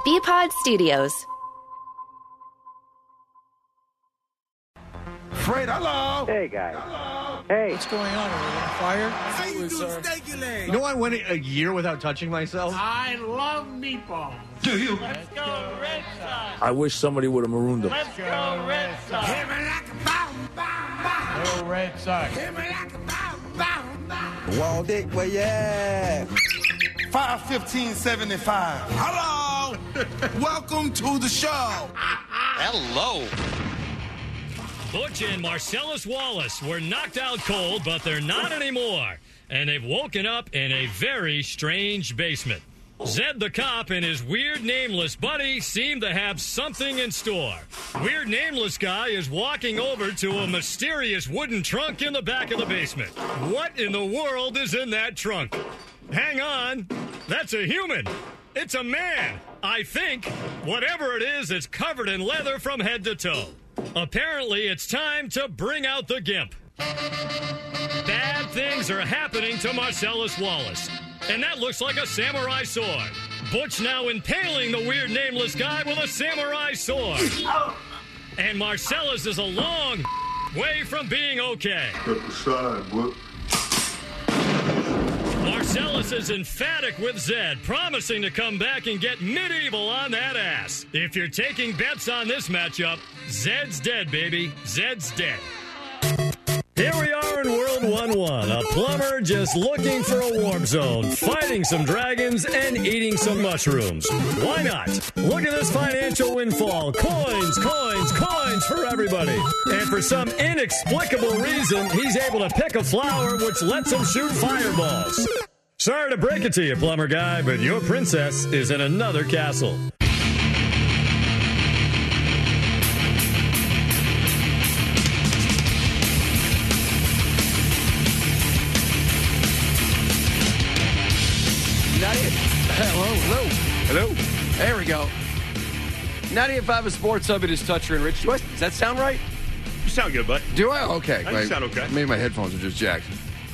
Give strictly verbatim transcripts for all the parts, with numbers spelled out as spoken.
B-Pod Studios. Fred, hello. Hey, guys. Hello. Hey. What's going on? Are we on fire? How you was, do uh, steaky leg? You know, I went a year without touching myself. I love meatballs. Do you? Let's go Red Sox. I wish somebody would have marooned them. Let's go Red Sox. Hit me like a bomb, bomb, bomb. Go Red Sox. Hit me like a bomb, bomb, bomb. Wall Dick, where you at? five fifteen seventy-five. Hello. Welcome to the show. Hello. Butch and Marcellus Wallace were knocked out cold, but they're not anymore. And they've woken up in a very strange basement. Zed the cop and his weird nameless buddy seem to have something in store. Weird nameless guy is walking over to a mysterious wooden trunk in the back of the basement. What in the world is in that trunk? Hang on. That's a human. It's a man. I think. Whatever it is, it's covered in leather from head to toe. Apparently, it's time to bring out the gimp. Bad things are happening to Marcellus Wallace. And that looks like a samurai sword. Butch now impaling the weird nameless guy with a samurai sword. And Marcellus is a long way from being okay. Step aside, what? Marcellus is emphatic with Zed, promising to come back and get medieval on that ass. If you're taking bets on this matchup, Zed's dead, baby. Zed's dead. Here we are in World one one, a plumber just looking for a warm zone, fighting some dragons and eating some mushrooms. Why not? Look at this financial windfall. Coins, coins, coins for everybody. And for some inexplicable reason, he's able to pick a flower which lets him shoot fireballs. Sorry to break it to you, plumber guy, but your princess is in another castle. Hello, hello. Hello. There we go. ninety-eight point five Sports Hub, it is Toucher and Rich. Do I, does that sound right? You sound good, bud. Do I? Okay. I Right. sound okay. Maybe my headphones are just jacked.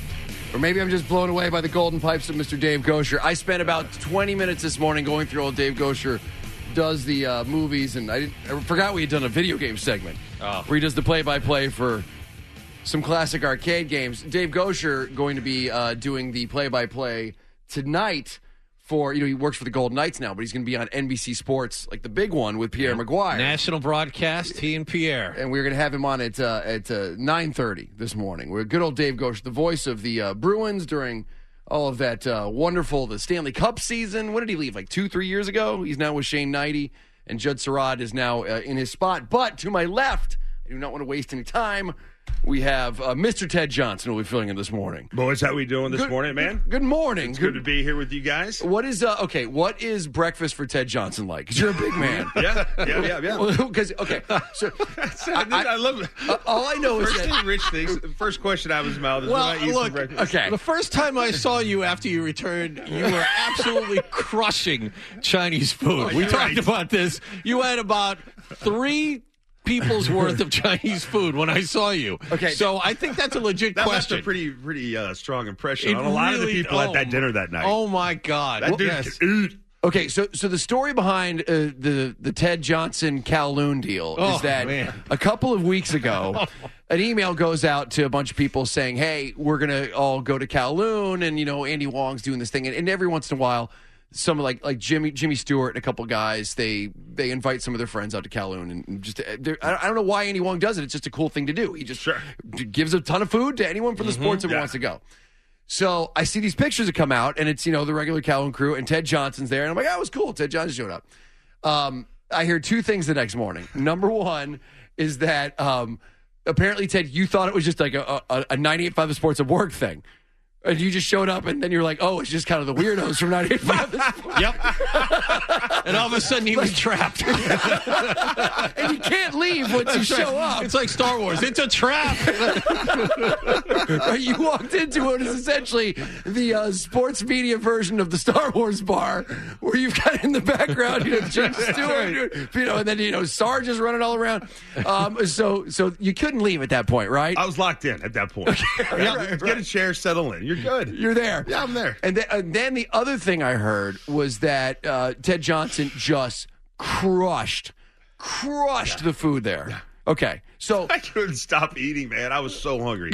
Or maybe I'm just blown away by the golden pipes of Mister Dave Gosher. I spent about twenty minutes this morning going through old Dave Gosher does the uh, movies, and I, didn't, I forgot we had done a video game segment Oh. where he does the play-by-play for some classic arcade games. Dave Gosher going to be uh, doing the play-by-play tonight for, you know, he works for the Golden Knights now, but he's going to be on N B C Sports, like the big one with Pierre Maguire. National broadcast, he and Pierre. And we're going to have him on at uh, at uh, nine thirty this morning. We're good old Dave Gosher, the voice of the uh, Bruins during all of that uh, wonderful, the Stanley Cup season. When did he leave? Like two, three years ago? He's now with Shane Knighty, and Judd Surratt is now uh, in his spot. But to my left, I do not want to waste any time. We have uh, Mister Ted Johnson who will be filling in this morning. Boys, how we doing this Good- morning, man? Good morning. It's good to be here with you guys. What is uh, okay? What is breakfast for Ted Johnson like? Because you're a big man. Yeah, yeah, yeah, yeah. Because okay, so I, I love it. uh, all I know is First that thing Rich thinks, the first question out of his mouth is, Well, what I eat look, for breakfast? okay. The first time I saw you after you returned, you were absolutely crushing Chinese food. we you're talked right. about this. You had about three people's worth of Chinese food when I saw you. Okay. So I think that's a legit That left question. a pretty, pretty uh, strong impression It on a lot of the really- people oh, at that dinner that night. Oh, my God. that dude Yes. can eat. okay. So so the story behind uh, the the Ted Johnson Kowloon deal Oh, is that man. a couple of weeks ago, an email goes out to a bunch of people saying, "Hey, we're gonna all go to Kowloon, and you know Andy Wong's doing this thing, and, and every once in a while." Some like like Jimmy Jimmy Stewart and a couple guys they they invite some of their friends out to Kowloon and and just I I don't know why Andy Wong does it. It's just a cool thing to do. He just Sure. gives a ton of food to anyone from the sports that yeah. wants to go. So I see these pictures that come out and it's you know the regular Kowloon crew and Ted Johnson's there and I'm like, oh, it was cool. Ted Johnson showed up. Um, I hear two things the next morning. Number one is that um, apparently Ted, you thought it was just like a, a, a ninety-eight point five Sports at Work thing. And you just showed up, and then you're like, oh, it's just kind of the weirdos from ninety-eight point five. Yep. And all of a sudden he was trapped. And you can't leave once you show up. It's like Star Wars. It's a trap. Right, you walked into what is essentially the uh, sports media version of the Star Wars bar, where you've got in the background, you know, Jim Stewart, you know, and then, you know, Sarge is running all around. Um, so so you couldn't leave at that point, right? I was locked in at that point. Okay, Yeah, right, Get right. a chair, settle in. You're good. You're there. Yeah, I'm there. And, th- and then the other thing I heard was that uh, Ted Johnson just crushed, crushed yeah. the food there. Yeah. Okay, so I couldn't stop eating, man. I was so hungry.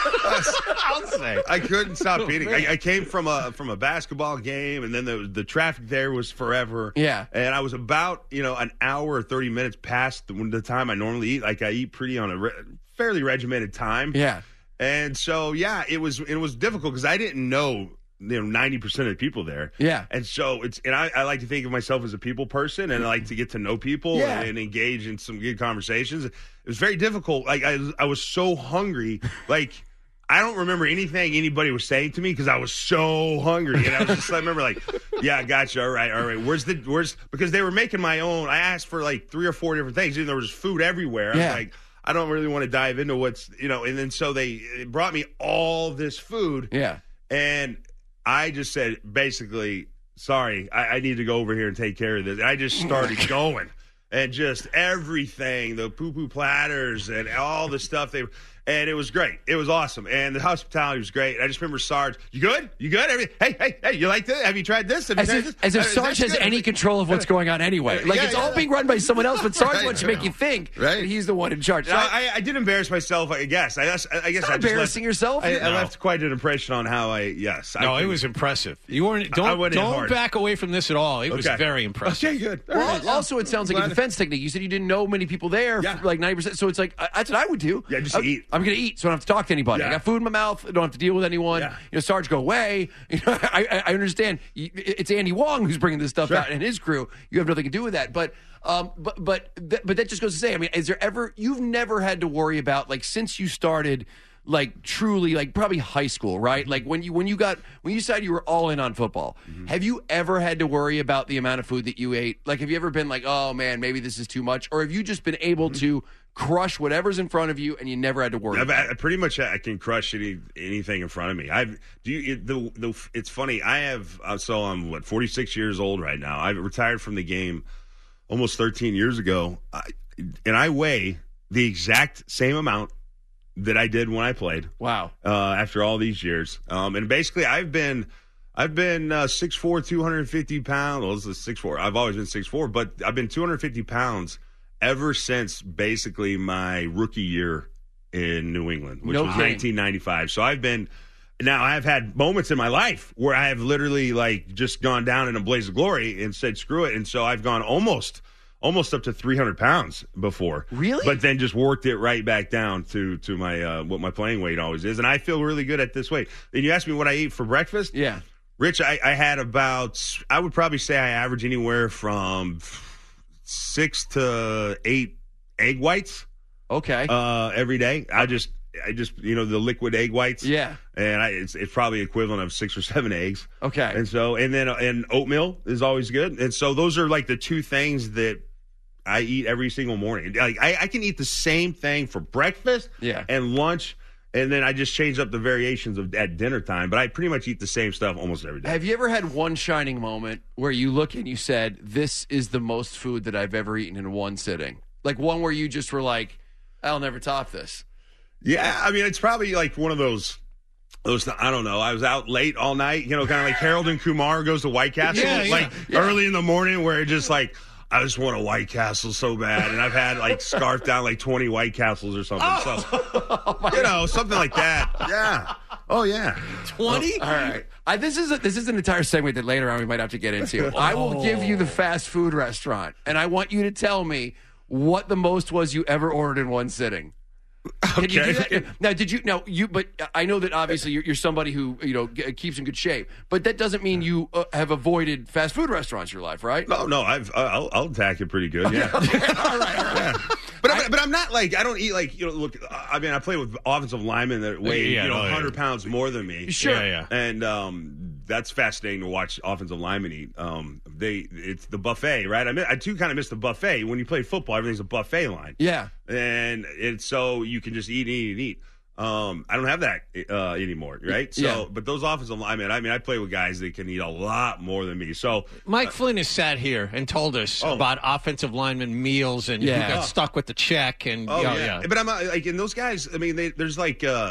I'll say I couldn't stop oh, eating. I, I came from a from a basketball game, and then the the traffic there was forever. Yeah, and I was about you know an hour or thirty minutes past the, the time I normally eat. Like I eat pretty on a re- fairly regimented time. Yeah, and so yeah, it was it was difficult because I didn't know. You know, ninety percent of the people there. Yeah. And so it's, and I, I like to think of myself as a people person and I like to get to know people yeah. and, and engage in some good conversations. It was very difficult. Like, I, I was so hungry. Like, I don't remember anything anybody was saying to me because I was so hungry. And I was just, I remember like, yeah, I got you. All right. All right. Where's the, where's, because they were making my own. I asked for like three or four different things. And there was food everywhere. Yeah. I was like, I don't really want to dive into what's, you know, and then so they brought me all this food. Yeah. And I just said, basically, sorry, I, I need to go over here and take care of this. And I just started going. And just everything, the poo-poo platters and all the stuff they and it was great. It was awesome. And the hospitality was great. I just remember Sarge, you good? You good? Everything, hey, hey, hey, you like this? Have you tried this? Have you as tried if, this? As if uh, Sarge has good. any control of what's going on anyway. Like, yeah, it's yeah. all being run by someone else, but Sarge Right. wants to make you think Right. that he's the one in charge. So I, I, I did embarrass myself, I guess. I guess, I guess not I just embarrassing left, yourself. I, No. I left quite an impression on how I, yes. No, I it was impressive. You weren't, don't I went in don't hard. back away from this at all. It was Okay. very impressive. Okay, good. All Well, right. also, it sounds like a Glad- defense technique. You said you didn't know many people there, Yeah. for like ninety percent. So it's like, I, that's what I would do. Yeah, just I, eat. I'm going to eat, so I don't have to talk to anybody. I Yeah. got food in my mouth. I don't have to deal with anyone. Yeah. You know, Sarge, go away. You know, I, I, I understand. It's Andy Wong who's bringing this stuff Sure. out and his crew. You have nothing to do with that. But, um, but, but, th- but that just goes to say, I mean, is there ever, you've never had to worry about, like, since you started, like truly, like probably high school, right? Like when you when you got when you decided you were all in on football, mm-hmm. have you ever had to worry about the amount of food that you ate? Like, have you ever been like, oh man, maybe this is too much, or have you just been able mm-hmm. to crush whatever's in front of you and you never had to worry? I've, about I, pretty much I can crush any anything in front of me. I've do you it, the the it's funny. I have uh, so I'm what forty-six years old right now. I retired from the game almost thirteen years ago, I, and I weigh the exact same amount that I did when I played. Wow. Uh, after all these years. Um, and basically I've been, I've been uh, six foot four, two hundred fifty pounds. Well, this is six foot four. I've always been six foot four, but I've been two hundred fifty pounds ever since basically my rookie year in New England, which No was kidding. nineteen ninety-five. So I've been, now I've had moments in my life where I have literally like just gone down in a blaze of glory and said, screw it. And so I've gone almost Almost up to three hundred pounds before. Really? But then just worked it right back down to to my uh, what my playing weight always is. And I feel really good at this weight. And you asked me what I ate for breakfast? Yeah. Rich, I, I had about, I would probably say I average anywhere from six to eight egg whites. Okay. Uh, every day. I just, I just, you know, the liquid egg whites. Yeah. And I, it's, it's probably equivalent of six or seven eggs. Okay. And so, and then, and oatmeal is always good. And so those are like the two things that I eat every single morning. Like I, I can eat the same thing for breakfast Yeah. and lunch, and then I just change up the variations of at dinner time. But I pretty much eat the same stuff almost every day. Have you ever had one shining moment where you look and you said, this is the most food that I've ever eaten in one sitting? Like one where you just were like, I'll never top this. Yeah, I mean, it's probably like one of those. Those, I don't know. I was out late all night, you know, kind of like Harold and Kumar goes to White Castle, Yeah, yeah, like yeah. early in the morning, where it just like, I just want a White Castle so bad, and I've had like scarfed down like twenty White Castles or something. Oh. So, you know, something like that. Yeah. Oh yeah. twenty? All right. I, this is a, this is an entire segment that later on we might have to get into. I will give you the fast food restaurant, and I want you to tell me what the most was you ever ordered in one sitting. Can you do that? Now, did you? Now, you. But I know that obviously you're, you're somebody who you know g- keeps in good shape. But that doesn't mean you uh, have avoided fast food restaurants your life, right? No, no. I've I'll, I'll attack it pretty good. Yeah. all right, all right. Yeah. But I, but I'm not like I don't eat like you know look I mean I play with offensive linemen that weigh Yeah, you know no, one hundred yeah. pounds more than me. Sure. Yeah, yeah. And um, that's fascinating to watch offensive linemen eat. Um, they it's the buffet, right? I mean, I do kind of miss the buffet. When you play football, everything's a buffet line. Yeah. And it's so you can just eat and eat and eat. Um, I don't have that uh, anymore, right? So, Yeah. but those offensive linemen, I mean, I play with guys that can eat a lot more than me. So, Mike Flynn has sat here and told us Oh. about offensive lineman meals and Yeah. who got stuck with the check. And oh yeah, yeah. yeah. But I'm not, like, and those guys, I mean, they, there's like, uh,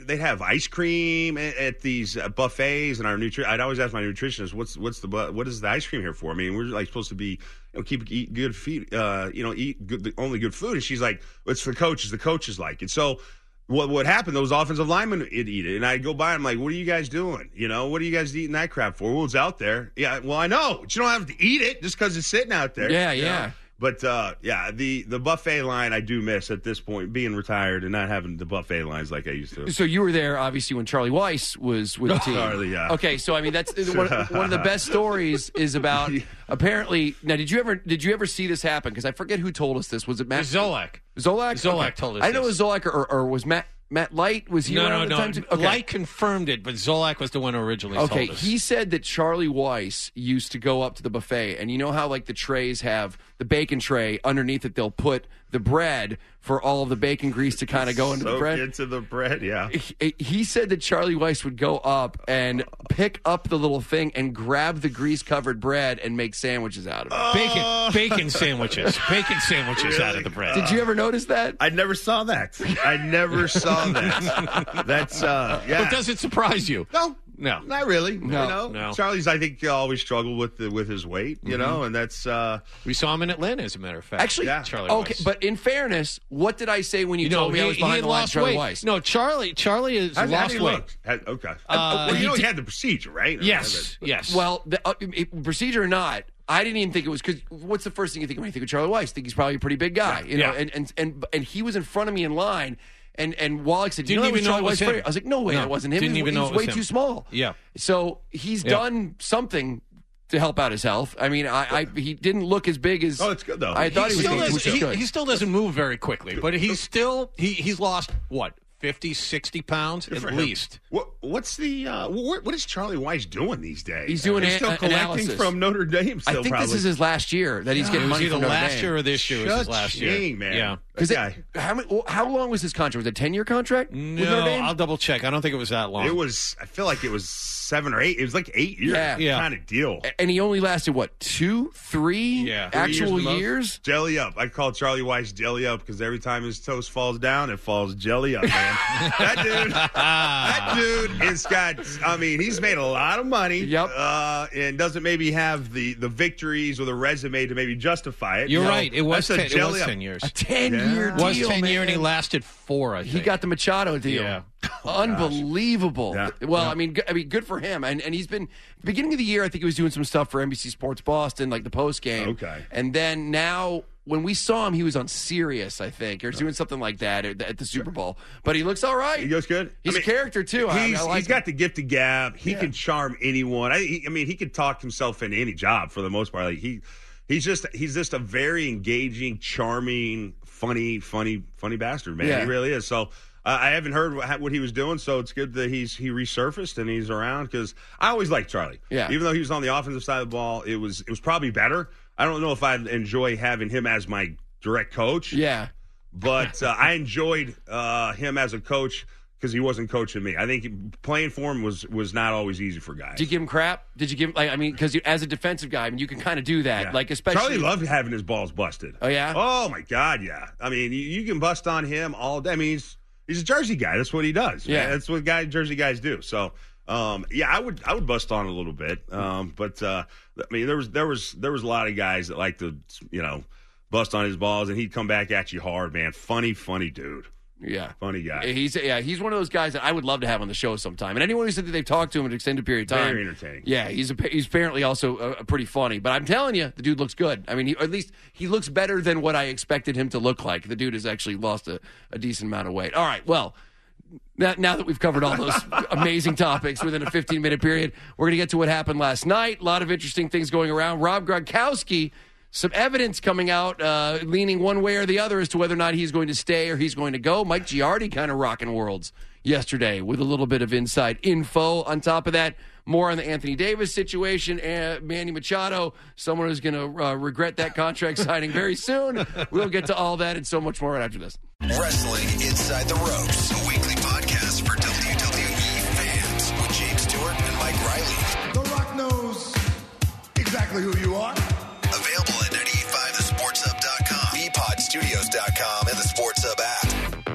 they'd have ice cream at, at these uh, buffets, and our nutri- I'd always ask my nutritionist, "What's what's the bu- what is the ice cream here for?" I mean, we're like supposed to be, you know, keep eat good feed, uh, you know, eat good, the, only good food, and she's like, well, "It's the coaches. The coaches like it." So. What what happened? Those offensive linemen would eat it, and I'd go by. I'm like, "What are you guys doing? You know, what are you guys eating that crap for?" Well, it's out there. Yeah, well, I know, but you don't have to eat it just because it's sitting out there. Yeah, you yeah. know? But uh, yeah, the the buffet line I do miss at this point, being retired and not having the buffet lines like I used to. So you were there, obviously, when Charlie Weiss was with the team. Charlie, yeah. Okay, so I mean, that's one, one of the best stories is about. Apparently, now did you ever did you ever see this happen? Because I forget who told us this. Was it Matt Zolak? Zolak. Zolak Okay. told us I know it this. was Zolak or, or was Matt Matt Light? Was he No, around no, at the no. time? Too? Okay. Light confirmed it, but Zolak was the one who originally Okay, told us. he said that Charlie Weiss used to go up to the buffet, and you know how like the trays have the bacon tray underneath it. They'll put the bread for all of the bacon grease to kind of go into Soak the bread. into the bread, yeah. He, he said that Charlie Weiss would go up and pick up the little thing and grab the grease-covered bread and make sandwiches out of it. Bacon, bacon sandwiches, bacon sandwiches out of the bread. Did you ever notice that? I never saw that. I never saw that. That's uh, yeah. But does it surprise you? No, No. not really. No. you know? No. Charlie's, I think, always struggled with the, with his weight. You know, and that's uh, We saw him in Atlanta, as a matter of fact. Actually, Yeah. Charlie okay, Weiss. but in fairness, what did I say when you, You know, told me he, I was he behind had the line, lost Charlie weight. Weiss? No, Charlie. Charlie has how, how lost did he weight. look? Had- okay. Uh, well, he you know, he did- had the procedure, right? Yes, yes. Well, the, uh, it- procedure or not, I didn't even think it was because what's the first thing you think when you think of Charlie Weiss? I think he's probably a pretty big guy, you know. Yeah. And, and and and he was in front of me in line, and and Wallach said, "You Didn't know, that was even know Charlie it was Weiss." him. I was like, "No way, No, that wasn't him. didn't he was, even he know was it was way him. too small." Yeah. So he's Yeah. done something to help out his health. I mean, I, I he didn't look as big as. Oh, it's good, though. I thought he, he was still going to, doesn't, which is he, good. he still doesn't move very quickly, but he's still he, he's lost what fifty, sixty pounds For at him. least. What, what's the uh, what, what is Charlie Weiss doing these days? He's doing He's a- still a- collecting analysis. from Notre Dame. Still, I think probably. this is his last year that he's getting It was money either from Notre last Dame. year or this year was his last year. Cha-ching, man. Yeah. Because That guy. how many, how long was his contract? Was it a ten year contract? with Notre No, Dame? I'll double check. I don't think it was that long. It was. I feel like it was seven or eight. It was like eight years. Yeah. Yeah. Kind of deal. And he only lasted what two, three Yeah. Three actual the most. years? Jelly up. I call Charlie Weiss jelly up because every time his toast falls down, it falls jelly up, man. that dude, that dude is got. I mean, he's made a lot of money. Yep. Uh, and doesn't maybe have the the victories or the resume to maybe justify it. You're No, right. It was that's a ten, it was jelly up. ten years. A ten year Yeah. deal. It was ten man. year, and he lasted four. I think He got the Machado deal. Yeah. Unbelievable. Yeah. Well, I mean, g- I mean, good for him. And and he's been beginning of the year. I think he was doing some stuff for N B C Sports Boston, like the post game. Okay. And then now, when we saw him, he was on Sirius, I think, or doing something like that at, at the Super Bowl. But he looks all right. He goes good. He's I mean, a character too. I, He's, I like he's got him. the gift of gab. He Yeah. can charm anyone. I, he, I mean, he could talk himself into any job for the most part. Like he, he's just he's just a very engaging, charming, funny, funny, funny bastard, man. Yeah. He really is. So uh, I haven't heard what, what he was doing. So it's good that he's he resurfaced and he's around because I always liked Charlie. Yeah. Even though he was on the offensive side of the ball, it was it was probably better. I don't know if I'd enjoy having him as my direct coach. Yeah. But uh, I enjoyed uh, him as a coach because he wasn't coaching me. I think playing for him was was not always easy for guys. Did you give him crap? Did you give him, like, I mean, because as a defensive guy, I mean, you can kind of do that. Yeah. Like, especially. Charlie loved having his balls busted. Oh, yeah? Oh, my God, yeah. I mean, you, you can bust on him all day. I mean, he's, he's a Jersey guy. That's what he does. Yeah. Man. That's what guy, Jersey guys do. So, um, yeah, I would I would bust on a little bit. Um, but, uh, I mean, there was there was there was a lot of guys that like to, you know, bust on his balls, and he'd come back at you hard, man. Funny, funny dude. Yeah. Funny guy. He's yeah, he's one of those guys that I would love to have on the show sometime. And anyone who said that they've talked to him an extended period of time, Very entertaining. Yeah, he's a, he's apparently also a, a pretty funny. But I'm telling you, the dude looks good. I mean, he, or at least he looks better than what I expected him to look like. The dude has actually lost a, a decent amount of weight. All right, well. Now, now that we've covered all those amazing topics within a fifteen minute period, we're going to get to what happened last night. A lot of interesting things going around. Rob Gronkowski, some evidence coming out uh, leaning one way or the other as to whether or not he's going to stay or he's going to go. Mike Giardi kind of rocking worlds yesterday with a little bit of inside info. On top of that, more on the Anthony Davis situation. Uh, Manny Machado, someone who's going to uh, regret that contract signing very soon. We'll get to all that and so much more right after this. Wrestling Inside the Ropes, a weekly podcast for W W E fans with James Stewart and Mike Riley. The Rock knows exactly who you are. Available at ninety-eight point five the sports hub dot com, e pod studios dot com, and the Sports Hub app. Listen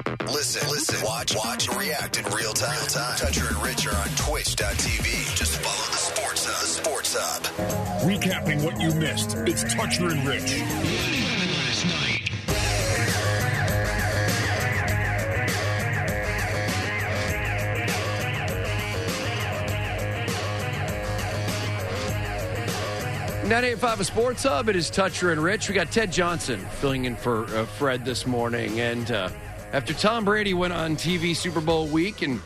Listen, listen, watch, watch, react in real time. Real time. Toucher and Rich are on twitch dot t v. Just follow the Sports Hub. Sports Hub. Recapping what you missed. It's Toucher and Rich. Last night. nine eighty-five, a Sports Hub. It is Toucher and Rich. We got Ted Johnson filling in for uh, Fred this morning. And uh, after Tom Brady went on T V Super Bowl week and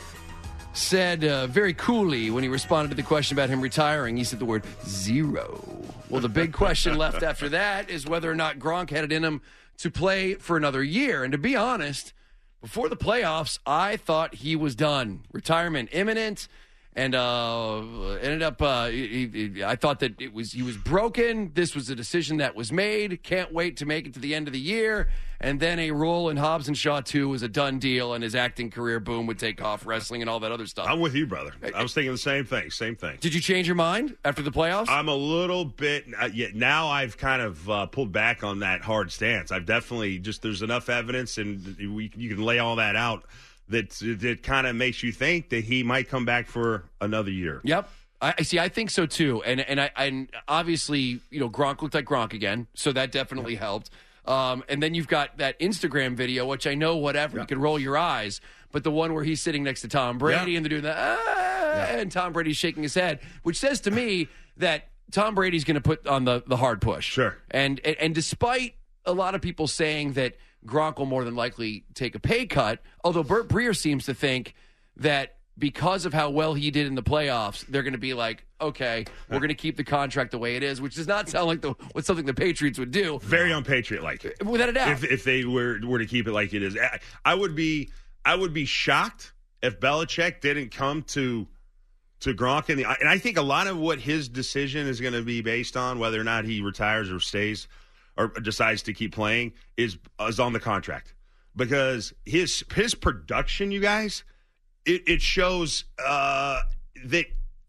said uh, very coolly when he responded to the question about him retiring, he said the word zero. Well, the big question left after that is whether or not Gronk had it in him to play for another year. And to be honest, before the playoffs, I thought he was done. Retirement imminent. And uh, ended up, uh, he, he, I thought that it was he was broken. This was a decision that was made. Can't wait to make it to the end of the year. And then a role in Hobbs and Shaw two was a done deal, and his acting career, boom, would take off, wrestling and all that other stuff. I'm with you, brother. I was thinking the same thing, same thing. Did you change your mind after the playoffs? I'm a little bit, uh, yeah, now I've kind of uh, pulled back on that hard stance. I've definitely just, there's enough evidence, and we, you can lay all that out. That that kind of makes you think that he might come back for another year. Yep, I, I see. I think so too. And and I and obviously, you know, Gronk looked like Gronk again, so that definitely yep. helped. Um, and then you've got that Instagram video, which I know whatever yep. you can roll your eyes, but the one where he's sitting next to Tom Brady yep. and they're doing that, ah, yep. and Tom Brady's shaking his head, which says to me that Tom Brady's going to put on the the hard push. Sure. And, and and despite a lot of people saying that Gronk will more than likely take a pay cut, although Burt Breer seems to think that because of how well he did in the playoffs, they're going to be like, okay, we're going to keep the contract the way it is, which does not sound like the what something the Patriots would do. Very unpatriot-like. Without a doubt. If, if they were, were to keep it like it is. I would be I would be shocked if Belichick didn't come to to Gronk. In the, and I think a lot of what his decision is going to be based on, whether or not he retires or stays or decides to keep playing, is is on the contract. Because his his production, you guys, it, it shows uh, that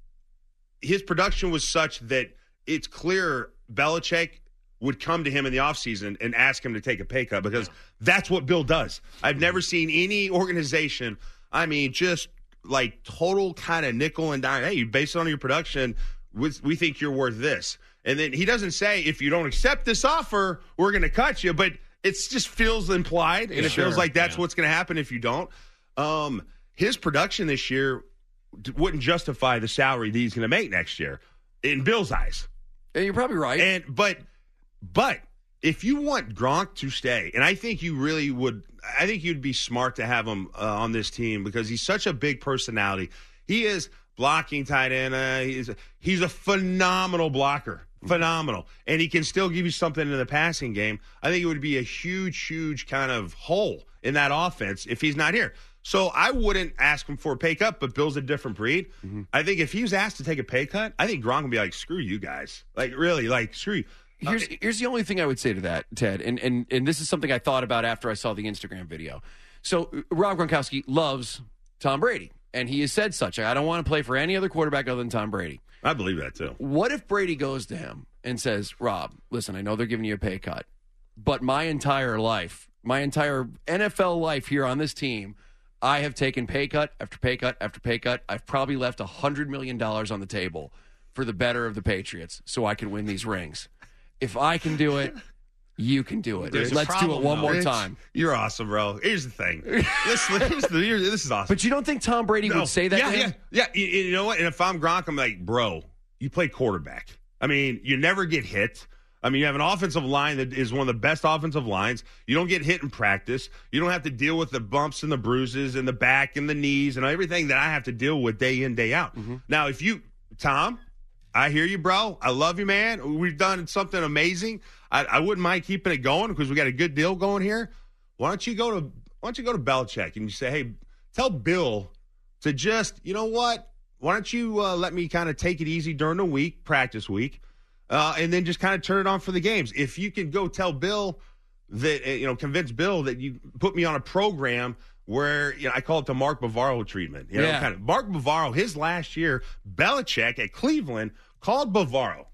his production was such that it's clear Belichick would come to him in the offseason and ask him to take a pay cut, because that's what Bill does. I've never seen any organization, I mean, just like total kind of nickel and dime. Hey, based on your production, we, we think you're worth this. And then he doesn't say, if you don't accept this offer, we're going to cut you. But it just feels implied, and it sure. feels like that's yeah. what's going to happen if you don't. Um, his production this year wouldn't justify the salary that he's going to make next year in Bill's eyes. And you're probably right. And but but if you want Gronk to stay, and I think you really would, I think you'd be smart to have him uh, on this team, because he's such a big personality. He is blocking tight end. Uh, he's he's a phenomenal blocker. Phenomenal. And he can still give you something in the passing game. I think it would be a huge, huge kind of hole in that offense if he's not here. So I wouldn't ask him for a pay cut, but Bill's a different breed. Mm-hmm. I think if he was asked to take a pay cut, I think Gronk would be like, screw you guys. Like, really, like, screw you. Here's here's the only thing I would say to that, Ted, and, and, and this is something I thought about after I saw the Instagram video. So Rob Gronkowski loves Tom Brady, and he has said such. I don't want to play for any other quarterback other than Tom Brady. I believe that, too. What if Brady goes to him and says, Rob, listen, I know they're giving you a pay cut, but my entire life, my entire N F L life here on this team, I have taken pay cut after pay cut after pay cut. I've probably left one hundred million dollars on the table for the better of the Patriots so I can win these rings. If I can do it, you can do it. There's Let's do it one though. more It's, time. You're awesome, bro. Here's the thing. This, here's the, here's, this is awesome. But you don't think Tom Brady No. would say that yeah, to him? Yeah, yeah. You, you know what? And if I'm Gronk, I'm like, bro, you play quarterback. I mean, you never get hit. I mean, you have an offensive line that is one of the best offensive lines. You don't get hit in practice. You don't have to deal with the bumps and the bruises and the back and the knees and everything that I have to deal with day in, day out. Mm-hmm. Now, if you, Tom, I hear you, bro. I love you, man. We've done something amazing. I, I wouldn't mind keeping it going because we got a good deal going here. Why don't you go to Why don't you go to Belichick and you say, hey, tell Bill to just, you know what? Why don't you uh, let me kind of take it easy during the week, practice week, uh, and then just kind of turn it on for the games. If you can go tell Bill that, you know, convince Bill that you put me on a program where, you know, I call it the Mark Bavaro treatment. You know, yeah. kind of Mark Bavaro, his last year, Belichick at Cleveland called Bavaro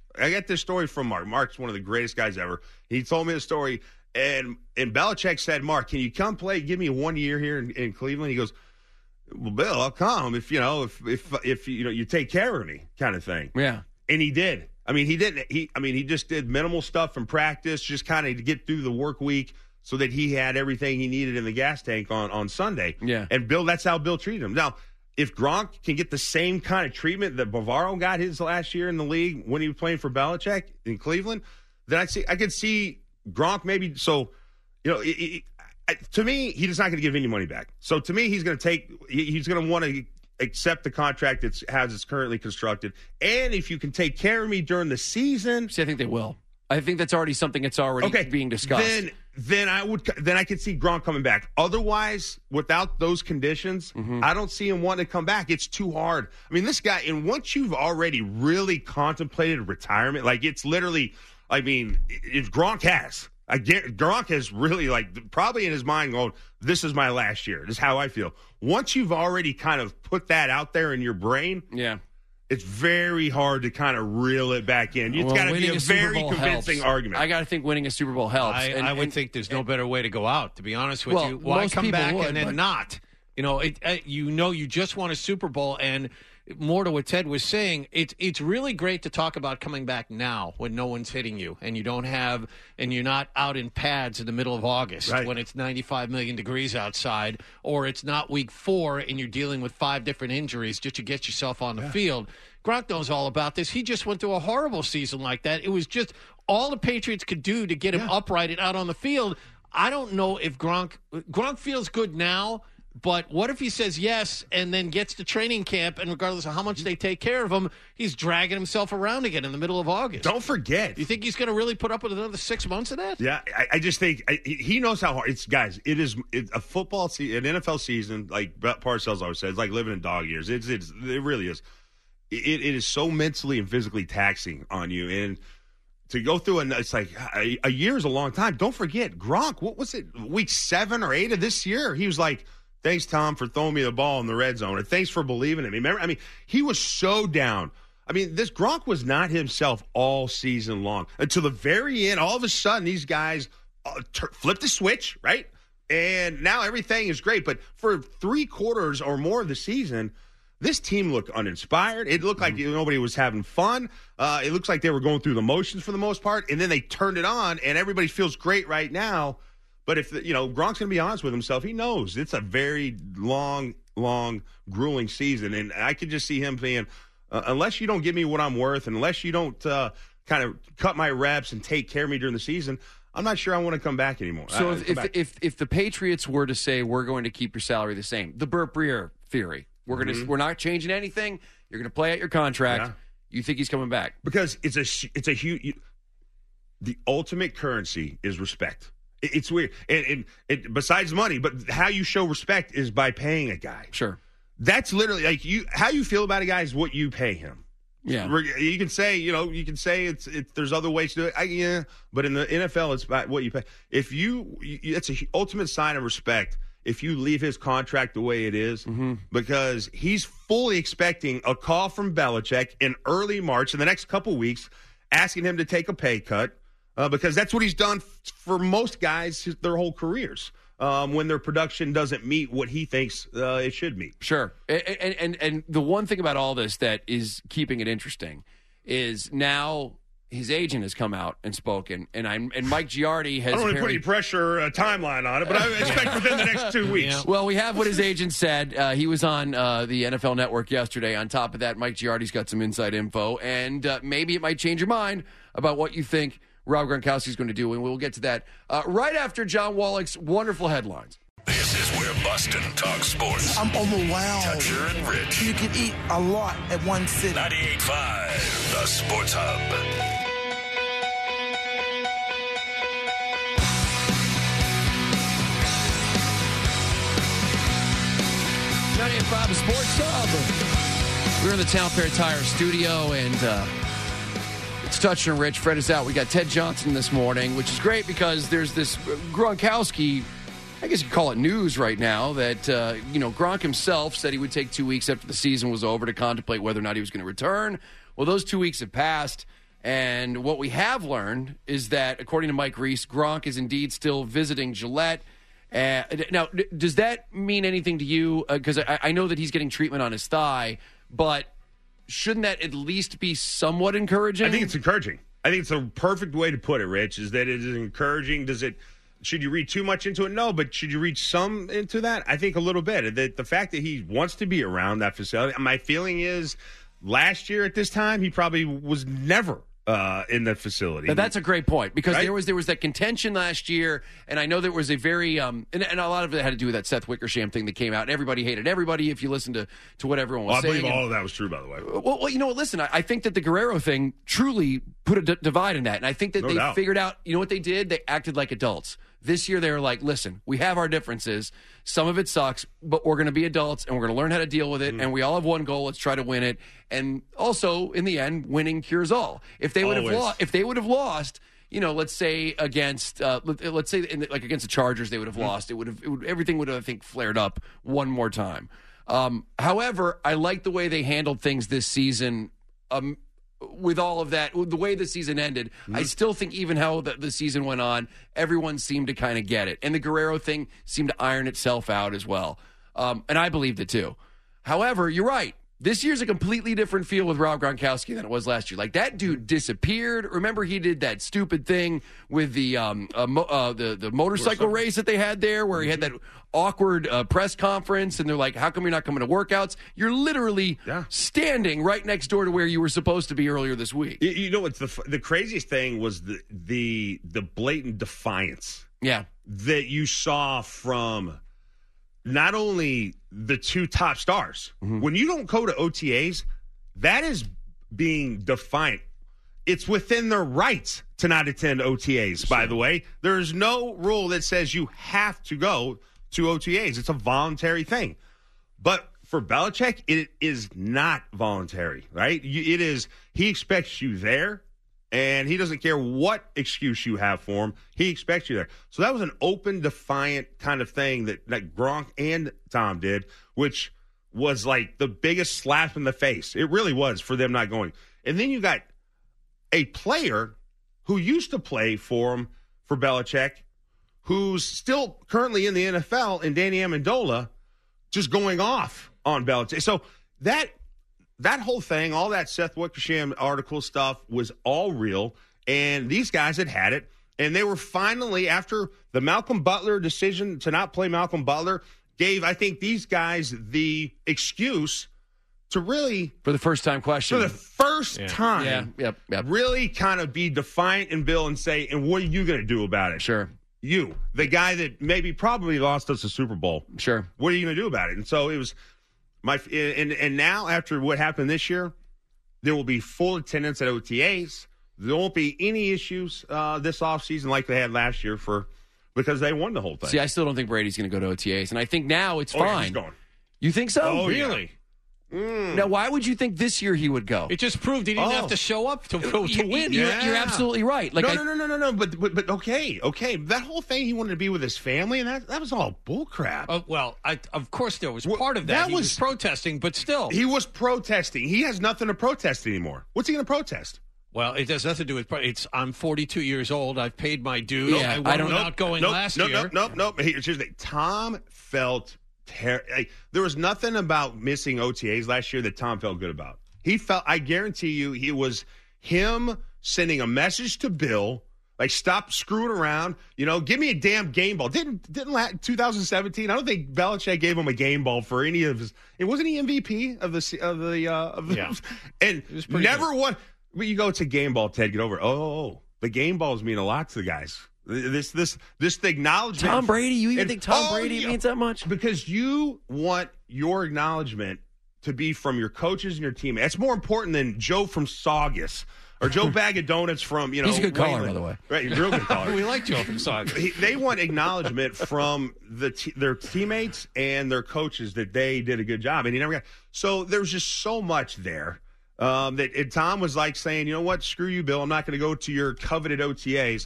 I got this story from Mark. Mark's one of the greatest guys ever. He told me the story, and and Belichick said, Mark, can you come play? Give me one year here in, in Cleveland. He goes, well, Bill, I'll come if, you know, if, if, if, you know, you take care of me kind of thing. Yeah. And he did. I mean, he didn't, he, I mean, he just did minimal stuff in practice, just kind of to get through the work week so that he had everything he needed in the gas tank on, on Sunday. Yeah. And Bill, that's how Bill treated him. Now, if Gronk can get the same kind of treatment that Bavaro got his last year in the league when he was playing for Belichick in Cleveland, then I see, I could see Gronk maybe, so, you know, it, it, to me, he's not going to give any money back. So to me, he's going to take, he's going to want to accept the contract that's has it's currently constructed. And if you can take care of me during the season, see, I think they will. I think that's already something that's already okay, being discussed. Then, then I would, then I could see Gronk coming back. Otherwise, without those conditions, mm-hmm. I don't see him wanting to come back. It's too hard. I mean, this guy, and once you've already really contemplated retirement, like it's literally, I mean, if Gronk has. I get Gronk has really, like, probably in his mind going, this is my last year. This is how I feel. Once you've already kind of put that out there in your brain, yeah, it's very hard to kind of reel it back in. It's well, got to be a, a very convincing helps. argument. I got to think winning a Super Bowl helps. I, and, I would and, think there's no better way to go out, to be honest with well, you. Why most come people back would, and then but... not? You know, it, uh, you know, you just won a Super Bowl, and more to what Ted was saying, it's it's really great to talk about coming back now when no one's hitting you and you don't have and you're not out in pads in the middle of August right. when it's ninety-five million degrees outside, or it's not week four and you're dealing with five different injuries just to get yourself on the yeah. field. Gronk knows all about this. He just went through a horrible season like that. It was just all the Patriots could do to get him yeah. upright and out on the field. I don't know if Gronk Gronk feels good now. But what if he says yes and then gets to training camp, and regardless of how much they take care of him, he's dragging himself around again in the middle of August? Don't forget. You think he's going to really put up with another six months of that? Yeah, I, I just think I, he knows how hard it's. Guys, it is it's a football season, an N F L season. Like Parcells always says, it's like living in dog years. It's, it's it really is. It, it is so mentally and physically taxing on you, and to go through and it's like a, a year is a long time. Don't forget, Gronk. What was it? Week seven or eight of this year, he was like, thanks, Tom, for throwing me the ball in the red zone. And thanks for believing in me. Remember, I mean, he was so down. I mean, this Gronk was not himself all season long. Until the very end, all of a sudden, these guys uh, t- flipped the switch, right? And now everything is great. But for three quarters or more of the season, this team looked uninspired. It looked like mm-hmm. nobody was having fun. Uh, it looks like they were going through the motions for the most part. And then they turned it on, and everybody feels great right now. But if, you know, Gronk's going to be honest with himself, he knows it's a very long, long, grueling season. And I could just see him saying, uh, unless you don't give me what I'm worth, and unless you don't uh, kind of cut my reps and take care of me during the season, I'm not sure I want to come back anymore. So I, if, if, back. if if the Patriots were to say, we're going to keep your salary the same, the Burt Breer theory, we're going to mm-hmm. we're not changing anything, you're going to play out your contract, yeah. you think he's coming back? Because it's a, it's a huge – the ultimate currency is respect. It's weird. And, and, and besides money, but how you show respect is by paying a guy. Sure. That's literally like you, how you feel about a guy is what you pay him. Yeah. You can say, you know, you can say it's, it's there's other ways to do it. I, yeah. But in the N F L, it's about what you pay. If you, it's a ultimate sign of respect if you leave his contract the way it is, mm-hmm. because he's fully expecting a call from Belichick in early March in the next couple weeks, asking him to take a pay cut. Uh, because that's what he's done f- for most guys their whole careers um, when their production doesn't meet what he thinks uh, it should meet. Sure. And, and, and, and the one thing about all this that is keeping it interesting is now his agent has come out and spoken, and I'm and Mike Giardi has. I don't want to put any pressure uh, timeline on it, but I expect within the next two weeks. Yeah. Well, we have what his agent said. Uh, he was on uh, the N F L Network yesterday. On top of that, Mike Giardi's got some inside info, and uh, maybe it might change your mind about what you think Rob Gronkowski's going to do, and we'll get to that uh, right after John Wallach's wonderful headlines. This is where Boston talks sports. I'm overwhelmed. Toucher and Rich. You can eat a lot at one sitting. ninety-eight point five, the Sports Hub. ninety-eight point five, the Sports Hub. We're in the Town Fair Tire studio, and uh, it's Toucher and Rich. Fred is out. We got Ted Johnson this morning, which is great because there's this Gronkowski, I guess you could call it news right now, that, uh, you know, Gronk himself said he would take two weeks after the season was over to contemplate whether or not he was going to return. Well, those two weeks have passed. And what we have learned is that, according to Mike Reese, Gronk is indeed still visiting Gillette. Uh, now, d- does that mean anything to you? Because uh, I, I know that he's getting treatment on his thigh, but shouldn't that at least be somewhat encouraging? I think it's encouraging. I think it's a perfect way to put it, Rich, is that it is encouraging. Does it? Should you read too much into it? No, but should you read some into that? I think a little bit. The, the fact that he wants to be around that facility, my feeling is last year at this time, he probably was never Uh, in that facility. Now, that's a great point because Right? there was there was that contention last year, and I know there was a very um, and, and a lot of it had to do with that Seth Wickersham thing that came out. And everybody hated everybody. If you listen to, to what everyone was Well, I saying, believe and- all of that was true, by the way. Well, well, you know what? Listen, I, I think that the Guerrero thing truly put a d- divide in that, and I think that No they doubt. figured out. You know what they did? They acted like adults. This year, they were like, "Listen, we have our differences. Some of it sucks, but we're going to be adults, and we're going to learn how to deal with it. Mm. And we all have one goal. Let's try to win it. And also, in the end, winning cures all. If they would have Always. lost, if they would have lost." You know, let's say against, uh, let, let's say in the, like against the Chargers, they would have Mm. lost. It would have, it would, everything would have, I think, flared up one more time. Um, however, I like the way they handled things this season. Um, with all of that, with the way the season ended, I still think even how the, the season went on, everyone seemed to kind of get it, and the Guerrero thing seemed to iron itself out as well. Um, and I believed it too. However, you're right. This year's a completely different feel with Rob Gronkowski than it was last year. Like, that dude disappeared. Remember, he did that stupid thing with the um, uh, mo- uh, the, the motorcycle race that they had there where he had that awkward uh, press conference, and they're like, how come you're not coming to workouts? You're literally Yeah. standing right next door to where you were supposed to be earlier this week. You, you know what's the f- the craziest thing was the the the blatant defiance Yeah. that you saw from not only the two top stars. Mm-hmm. When you don't go to O T As, that is being defiant. It's within their rights to not attend O T As, by the way. There's no rule that says you have to go to O T As. It's a voluntary thing. But for Belichick, it is not voluntary, right? You, it is, he expects you there, and he doesn't care what excuse you have for him. He expects you there. So that was an open, defiant kind of thing that, that Gronk and Tom did, which was like the biggest slap in the face. It really was for them not going. And then you got a player who used to play for him, for Belichick, who's still currently in the N F L, and Danny Amendola, just going off on Belichick. So that that whole thing, all that Seth Wickersham article stuff was all real, and these guys had had it, and they were finally, after the Malcolm Butler decision to not play Malcolm Butler, gave, I think, these guys the excuse to really, For the first time question. for the first time, Yeah, yep, yep. really kind of be defiant and Bill and say, and what are you going to do about it? Sure, You, the guy that maybe probably lost us a Super Bowl. sure. What are you going to do about it? And so it was my and and now after what happened this year, there will be full attendance at O T As. There won't be any issues uh, this offseason like they had last year for because they won the whole thing. See, I still don't think Brady's going to go to O T As, and I think now it's Oh, yeah, fine. he's going. You think so? Oh, yeah. Really? Now, why would you think this year he would go? It just proved he didn't Oh. have to show up to, to You- win. You're, Yeah. you're absolutely right. Like no, I, no, no, no, no, no. But, but but okay, okay. That whole thing, he wanted to be with his family, and that that was all bullcrap. Uh, well, I, of course there was Well, part of that. that he was, was- protesting, but still. He was protesting. He has nothing to protest anymore. What's he going to protest? well, it has nothing to do with. pro- It's. I'm forty-two years old. I've paid my dues. Yeah, I I won don't- without going nope, last nope, year. Nope, nope, nope. Here's the thing. Tom felt ter- like, there was nothing about missing O T As last year that Tom felt good about. He felt, I guarantee you, he was him sending a message to Bill, like, stop screwing around. You know, give me a damn game ball. Didn't didn't la- twenty seventeen? I don't think Belichick gave him a game ball for any of his. It wasn't he M V P of the se- of the uh, of the, Yeah. and was pretty never won. But you go to game ball, Ted. Get over it. Oh, the game balls mean a lot to the guys. This this this acknowledgement. Tom Brady? You even And- think Tom oh, Brady yeah. means that much? Because you want your acknowledgement to be from your coaches and your teammates. That's more important than Joe from Saugus or Joe Bag of Donuts from, you know. He's a good caller, Wayland. by the way. Right, real good caller. we like Joe from Saga. He- they want acknowledgement from the te- their teammates and their coaches that they did a good job, and he never got. So there's just so much there um, that and Tom was like saying, you know what, screw you, Bill. I'm not going to go to your coveted O T As.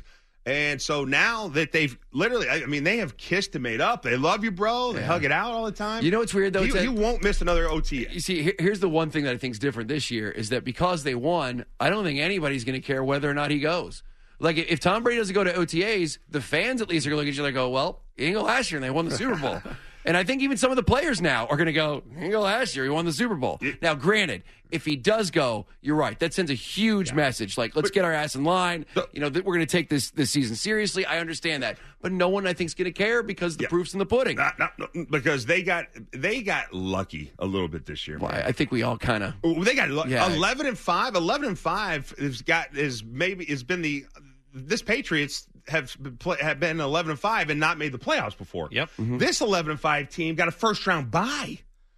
And so now that they've literally, I mean, they have kissed and made up. They love you, bro. They Yeah. hug it out all the time. You know what's weird, though? He, Ted? he won't miss another O T A. You see, here- here's the one thing that I think is different this year is that because they won, I don't think anybody's going to care whether or not he goes. Like, if Tom Brady doesn't go to O T As, the fans at least are going to look at you like, oh, well, he didn't go last year and they won the Super Bowl. And I think even some of the players now are going to go, he didn't go last year, he won the Super Bowl. Now, granted, if he does go, you're right. That sends a huge yeah. message. Like, let's but, get our ass in line. The, you know, th- we're going to take this this season seriously. I understand that. But no one, I think, is going to care because the yeah. proof's in the pudding. Not, not, not, because they got they got lucky a little bit this year. Well, I think we all kind of. They got lucky. Yeah. eleven and five. eleven and five has got is maybe has been the this Patriots have been, have been eleven and five and not made the playoffs before. Yep. Mm-hmm. This eleven and five team got a first round bye.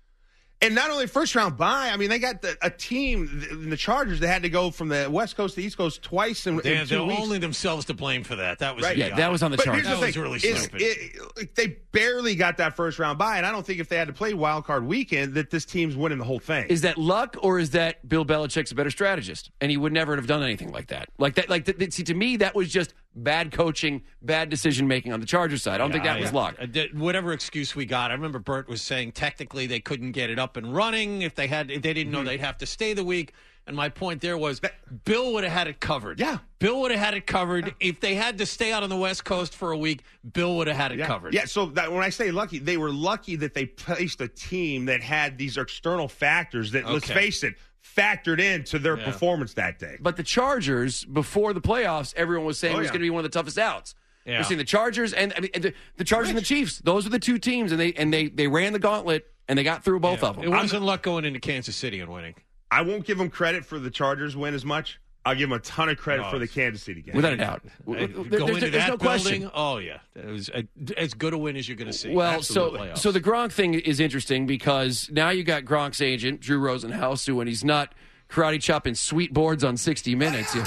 And not only first round bye, I mean, they got the, a team in the Chargers that had to go from the West Coast to the East Coast twice in, They're, in two they're weeks. only themselves to blame for that. That was right. Yeah, that was on the but Chargers. That was really stupid. It, it, they barely got that first round bye, and I don't think if they had to play wild card weekend that this team's winning the whole thing. Is that luck, or is that Bill Belichick's a better strategist, and he would never have done anything like that? Like that, like th- see, to me, that was just bad coaching, bad decision making on the Chargers side. I don't yeah, think that I, was luck. Uh, whatever excuse we got, I remember Bert was saying technically they couldn't get it up and running if they had if they didn't know mm-hmm. they'd have to stay the week. And my point there was Bill would have had it covered. Yeah. Bill would have had it covered. Yeah. If they had to stay out on the West Coast for a week, Bill would have had it yeah. covered. Yeah, so that, when I say lucky, they were lucky that they placed a team that had these external factors that, okay. let's face it, factored into their yeah. performance that day. But the Chargers, before the playoffs, everyone was saying oh, it was yeah. going to be one of the toughest outs. Yeah. We're seeing the Chargers and I mean, the, the Chargers Rich. and the Chiefs. Those were the two teams, and they and they, they ran the gauntlet, and they got through both yeah. of them. It wasn't luck going into Kansas City and winning. I won't give them credit for the Chargers win as much. I'll give them a ton of credit no, for the Kansas City game. Without a doubt. There, Go there's, into there's that no building. Question. Oh, yeah. It was a, as good a win as you're going to see. Well, Absolute so so the Gronk thing is interesting because now you got Gronk's agent, Drew Rosenhaus, who when he's not karate chopping sweet boards on sixty minutes.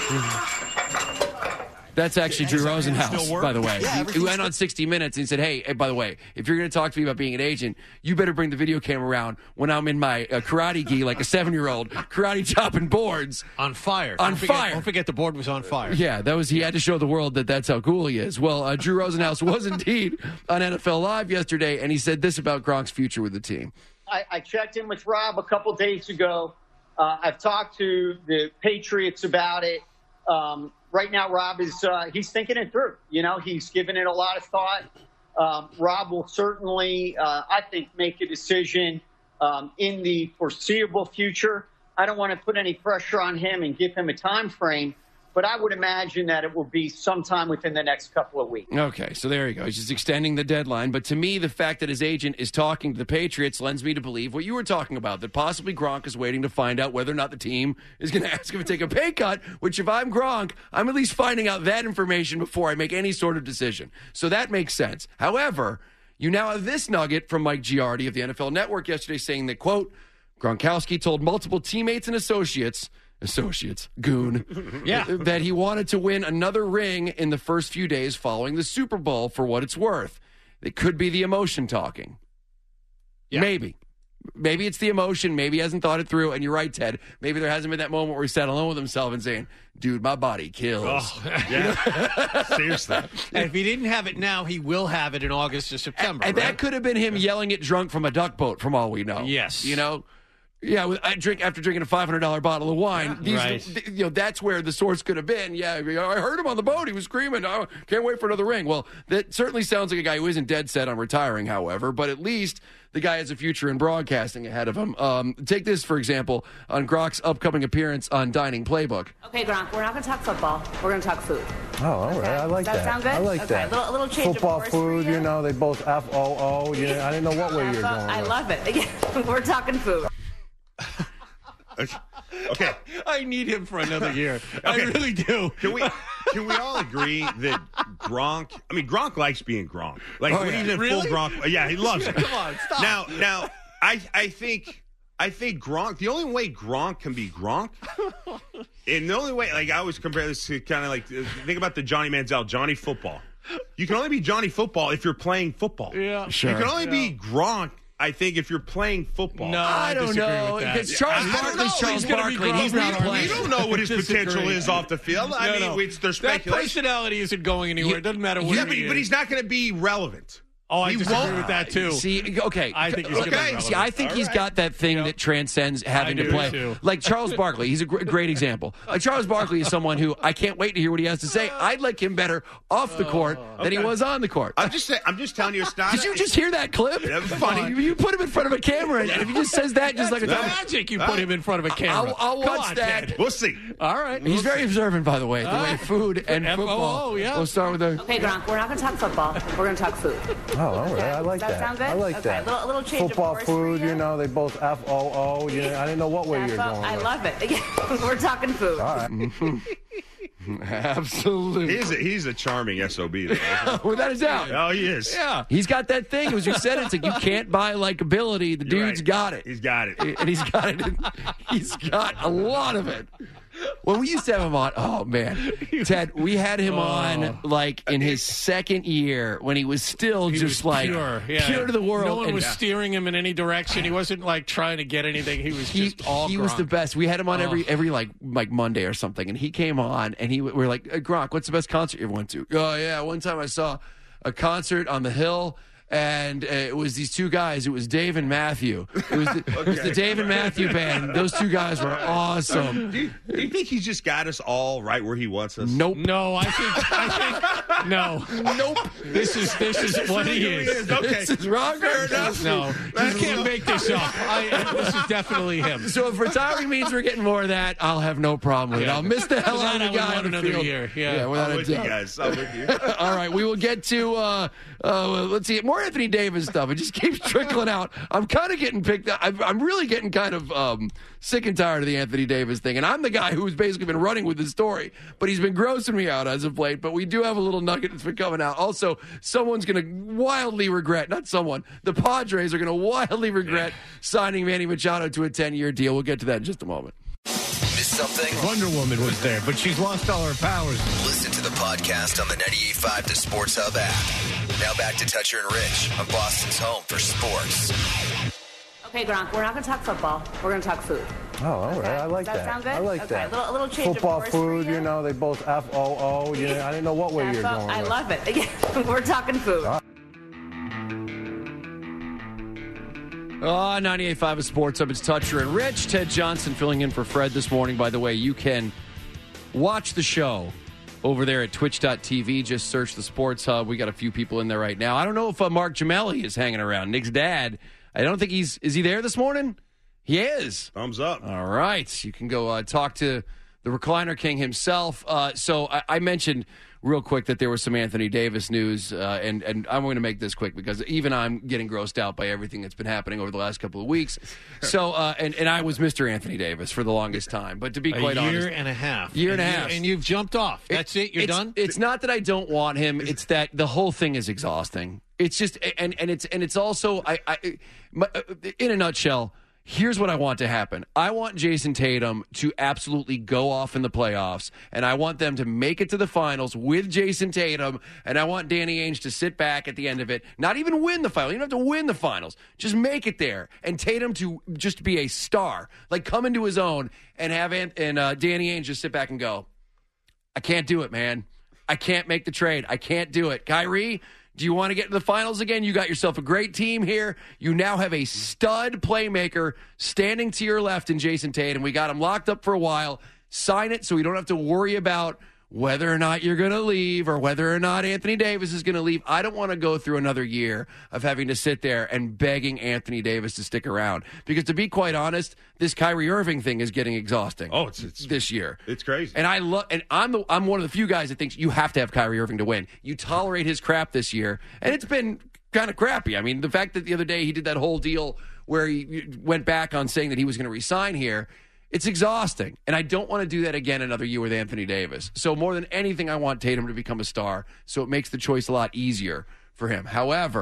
That's actually Drew Rosenhaus, by the way. Yeah, he, he went on sixty minutes and he said, hey, hey, by the way, if you're going to talk to me about being an agent, you better bring the video camera around when I'm in my uh, karate gi like a seven-year-old, karate chopping boards. On fire. On don't forget, fire. Don't forget the board was on fire. Yeah, that was. He had to show the world that that's how cool he is. Well, uh, Drew Rosenhaus was indeed on N F L Live yesterday, and he said this about Gronk's future with the team. I, I checked in with Rob a couple days ago. Uh, I've talked to the Patriots about it. Um, right now, Rob is uh, he's thinking it through. You know, he's given it a lot of thought. Um, Rob will certainly, uh, I think, make a decision um, in the foreseeable future. I don't want to put any pressure on him and give him a time frame, but I would imagine that it will be sometime within the next couple of weeks. Okay, so there you go. He's just extending the deadline. But to me, the fact that his agent is talking to the Patriots lends me to believe what you were talking about, that possibly Gronk is waiting to find out whether or not the team is going to ask him to take a pay cut, which if I'm Gronk, I'm at least finding out that information before I make any sort of decision. So that makes sense. However, you now have this nugget from Mike Giardi of the N F L Network yesterday saying that, quote, Gronkowski told multiple teammates and associates Associates, goon. Yeah. That he wanted to win another ring in the first few days following the Super Bowl for what it's worth. It could be the emotion talking. Yeah. Maybe. Maybe it's the emotion. Maybe he hasn't thought it through. And you're right, Ted. Maybe there hasn't been that moment where he sat alone with himself and saying, dude, my body kills. Oh, yeah. Seriously. And if he didn't have it now, he will have it in August or September. And, and right? that could have been him yelling it drunk from a duck boat, from all we know. Yes. You know? Yeah, I drink after drinking a five hundred dollars bottle of wine. Yeah, these, right. th- you know, that's where the source could have been. Yeah, I heard him on the boat. He was screaming, I can't wait for another ring. Well, that certainly sounds like a guy who isn't dead set on retiring, however, but at least the guy has a future in broadcasting ahead of him. Um, take this, for example, on Gronk's upcoming appearance on Dining Playbook. Okay, Gronk, we're not going to talk football. We're going to talk food. Oh, all okay. right. I like Does that. that sound good? I like okay. that. A little, a little change Football, of course food, for you. you know, they both F O O. Yeah, I didn't know what way you were going I with. love it. Yeah, we're talking food. Okay. okay. I need him for another year. Okay. I really do. Can we can we all agree that Gronk, I mean, Gronk likes being Gronk. Like, oh, when yeah. he's in really? full Gronk, yeah, he loves it. Come on, stop. Now, now, I I think I think Gronk, the only way Gronk can be Gronk, and the only way, like, I always compare this to kind of like, think about the Johnny Manziel, Johnny Football. You can only be Johnny Football if you're playing football. Yeah. Sure. You can only yeah. be Gronk I think if you're playing football, No, I, I don't disagree know. with that. Because Charles I don't Barkley's know. Charles He's gonna be Barkley. grown. He's we, not don't, playing. we don't know what his Disagree. potential is off the field. I No, mean, no. it's their That speculation. personality isn't going anywhere. It doesn't matter where Yeah, he but, he- is. but he's not going to be relevant. Oh, I He disagree won't. with that too. See, okay. I think he's gonna be Okay. relevant. See, I think All he's right. got that thing Yep. that transcends having I to do, play. too. Like Charles Barkley, he's a gr- great example. Like Charles Barkley is someone who I can't wait to hear what he has to say. I'd like him better off the court than he Okay. was on the court. I'm just saying, I'm just telling you, it's not. Did you just hear that clip? That was Come funny. on, You put him in front of a camera, and if he just says that, just like a That's time, magic. You put him in front of a camera. I'll, I'll Come watch on, that. Ted. We'll see. All right. He's very observant, by the way. The way Ah. food and F O O, football. yeah. We'll start with the. Okay, Gronk, we're not going to talk football. We're going to talk food. Oh, all right. I like Does that that. sound good? I like Okay, that. little- little change of Football course for food, you. you know, they both F O O. You know, I didn't know what way you were F O- going. I with. love it. Yeah, we're talking food. All right. Absolutely. He's a, he's a charming S O B. Though, isn't he? Without a doubt. Oh, he is. Yeah. He's got that thing. It was just said. It's like you can't buy likability. The You're dude's right. got it. He's got it. And he's got it. He's got a lot of it. When we used to have him on, oh man, Ted, we had him Oh. on like in his second year when he was still He just was like pure, yeah. pure to the world. No one And was steering him in any direction. He wasn't like trying to get anything. He was he, just all he was the Gronk. best. We had him on every Oh. every like like Monday or something, and he came on and he we were like, hey, Gronk, what's the best concert you ever went to? Oh yeah, one time I saw a concert on the Hill. And uh, it was these two guys. It was Dave and Matthew. It was the, it was the Okay. Dave and Matthew band. Those two guys were awesome. Do you, do you think he's just got us all right where he wants us? Nope. No, I think, I think, no. Nope. This is, this is what he Who is. Okay. This is wrong. Fair enough. No, you can't make this up. I, this is definitely him. So if retiring means we're getting more of that, I'll have no problem with it. Yeah. I'll miss the hell For out that, of the I would guy want on the another field. year. Yeah. without I'm a with you doubt. guys. I'm with you. All right, we will get to uh, uh, let's see more Anthony Davis stuff. It just keeps trickling out. I'm kind of getting picked up. I'm, I'm really getting kind of um, sick and tired of the Anthony Davis thing, and I'm the guy who's basically been running with the story, but he's been grossing me out as of late. But we do have a little nugget that's been coming out. Also, someone's going to wildly regret, not someone, the Padres are going to wildly regret signing Manny Machado to a ten-year deal. We'll get to that in just a moment. Miss something? Wonder Woman was there, but she's lost all her powers. Listen to the podcast on the ninety-eight point five The Sports Hub app. Now back to Toucher and Rich on Boston's home for sports. Okay, Gronk, we're not going to talk football. We're going to talk food. Oh, all right. Okay. I like Does that that. sound good? I like Okay, that. a little- a little change of Football course for food, you. you know, they both F O O. You know, I didn't know what way you were F O- going. I with. love it. Yeah, we're talking food. Oh, ninety-eight point five is Sports Hub. It's Toucher and Rich. Ted Johnson filling in for Fred this morning. By the way, you can watch the show over there at twitch dot t v. Just search the Sports Hub. We got a few people in there right now. I don't know if uh, Mark Gemelli is hanging around. Nick's dad. I don't think he's... Is he there this morning? He is. Thumbs up. All right. You can go uh, talk to the Recliner King himself. Uh, so I, I mentioned real quick that there was some Anthony Davis news, uh, and, and I'm going to make this quick because even I'm getting grossed out by everything that's been happening over the last couple of weeks. So, uh, and, and I was Mister Anthony Davis for the longest time. But to be A quite year honest... and a half. Year and, and a you- half. And you've jumped off. That's it? You're it's, done? It's not that I don't want him. It's that the whole thing is exhausting. It's just, and, and it's, and it's also, I, I, my, in a nutshell, here's what I want to happen. I want Jason Tatum to absolutely go off in the playoffs, and I want them to make it to the finals with Jason Tatum, and I want Danny Ainge to sit back at the end of it, not even win the final. You don't have to win the finals. Just make it there, and Tatum to just be a star, like come into his own, and have Ant- and uh, Danny Ainge just sit back and go, I can't do it, man. I can't make the trade. I can't do it. Kyrie, do you want to get to the finals again? You got yourself a great team here. You now have a stud playmaker standing to your left in Jason Tatum. We got him locked up for a while. Sign it so we don't have to worry about whether or not you're going to leave or whether or not Anthony Davis is going to leave. I don't want to go through another year of having to sit there and begging Anthony Davis to stick around. Because to be quite honest, this Kyrie Irving thing is getting exhausting. Oh, it's, it's this year. It's crazy. And I love, and I'm the, I'm one of the few guys that thinks you have to have Kyrie Irving to win. You tolerate his crap this year, and it's been kind of crappy. I mean, the fact that the other day he did that whole deal where he went back on saying that he was going to resign here, it's exhausting. And I don't want to do that again another year with Anthony Davis. So more than anything, I want Tatum to become a star, so it makes the choice a lot easier for him. However,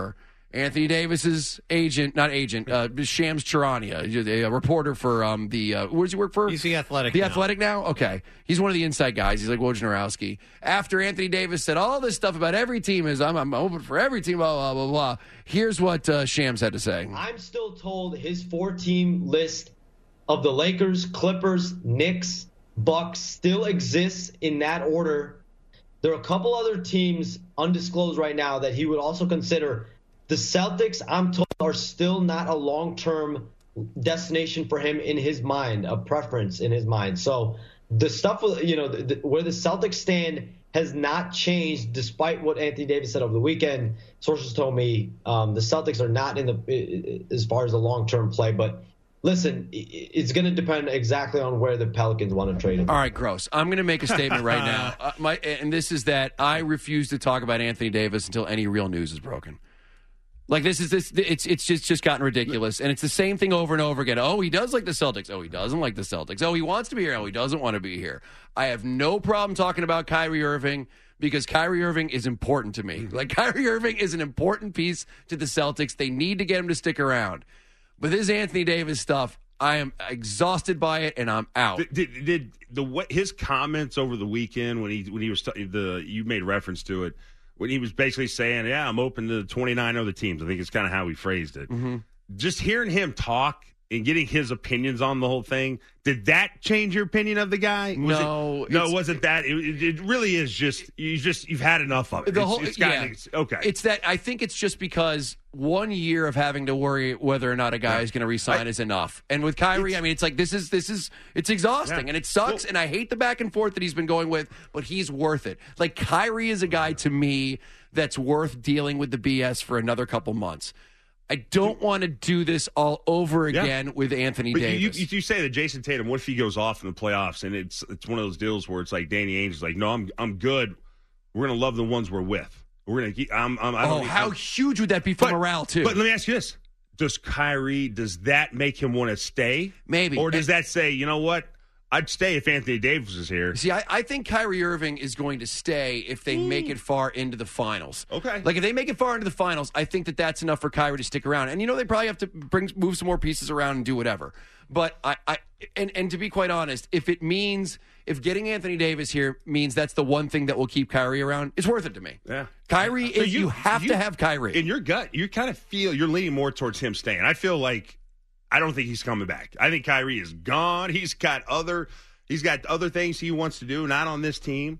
Anthony Davis's agent, not agent, uh, Shams Charania, a, a reporter for um, the, uh, where does he work for? He's the Athletic The now. Athletic now? Okay. He's one of the inside guys. He's like Wojnarowski. After Anthony Davis said all this stuff about every team is, I'm, I'm open for every team, blah, blah, blah, blah. Here's what uh, Shams had to say. I'm still told his four-team list of the Lakers, Clippers, Knicks, Bucks still exists in that order. There are a couple other teams undisclosed right now that he would also consider. The Celtics, I'm told, are still not a long-term destination for him in his mind, a preference in his mind. So the stuff, you know, the, the, where the Celtics stand has not changed despite what Anthony Davis said over the weekend. Sources told me um, the Celtics are not in the as far as the long-term play, but listen, it's going to depend exactly on where the Pelicans want to trade him. All right, gross. I'm going to make a statement right now, uh, my, and this is that I refuse to talk about Anthony Davis until any real news is broken. Like this is this it's it's just just gotten ridiculous, and it's the same thing over and over again. Oh, he does like the Celtics. Oh, he doesn't like the Celtics. Oh, he wants to be here. Oh, he doesn't want to be here. I have no problem talking about Kyrie Irving because Kyrie Irving is important to me. Like Kyrie Irving is an important piece to the Celtics. They need to get him to stick around. But this Anthony Davis stuff, I am exhausted by it, and I'm out. Did, did, did the what his comments over the weekend when he when he was the you made reference to it. When he was basically saying, yeah, I'm open to twenty-nine other teams. I think it's kind of how he phrased it. Mm-hmm. Just hearing him talk and getting his opinions on the whole thing, did that change your opinion of the guy? Was no. It, no, it wasn't that. It, it really is just, you just, you've had enough of it. The it's, whole, it's gotten, yeah. it's, okay. It's that, I think it's just because one year of having to worry whether or not a guy yeah. is going to resign I, is enough. And with Kyrie, I mean, it's like, this is, this is, it's exhausting yeah. and it sucks. Well, and I hate the back and forth that he's been going with, but he's worth it. Like, Kyrie is a guy to me that's worth dealing with the B S for another couple months. I don't want to do this all over again yeah. with Anthony but Davis. You, you, you say that Jason Tatum, what if he goes off in the playoffs and it's it's one of those deals where it's like Danny Ainge is like, no, I'm I'm good. We're gonna love the ones we're with. We're gonna keep. I'm, I'm, I don't oh, need, how I'm, huge would that be for but, morale too? But let me ask you this: does Kyrie does that make him want to stay? Maybe, or does that say, you know what? I'd stay if Anthony Davis is here. See, I, I think Kyrie Irving is going to stay if they mm. make it far into the finals. Okay. Like, if they make it far into the finals, I think that that's enough for Kyrie to stick around. And, you know, they probably have to bring move some more pieces around and do whatever. But, I, I and, and to be quite honest, if it means, if getting Anthony Davis here means that's the one thing that will keep Kyrie around, it's worth it to me. Yeah. Kyrie, so you, you have you, to have Kyrie. In your gut, you kind of feel, you're leaning more towards him staying. I feel like, I don't think he's coming back. I think Kyrie is gone. He's got other... He's got other things he wants to do, not on this team.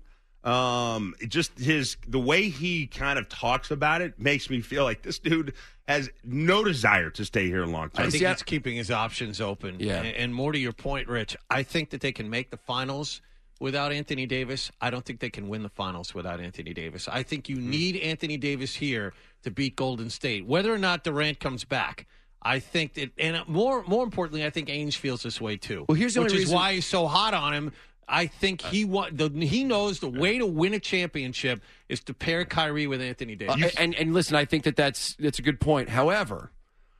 Um, it just his the way he kind of talks about it makes me feel like this dude has no desire to stay here a long time. I think he's keeping his options open. Yeah. And, and more to your point, Rich, I think that they can make the finals without Anthony Davis. I don't think they can win the finals without Anthony Davis. I think you need Anthony Davis here to beat Golden State, whether or not Durant comes back. I think that, and more more importantly, I think Ainge feels this way too. Well, here's the which only is reason- why he's so hot on him. I think he wa- the, he knows the way to win a championship is to pair Kyrie with Anthony Davis. Uh, and and listen, I think that that's that's a good point. However,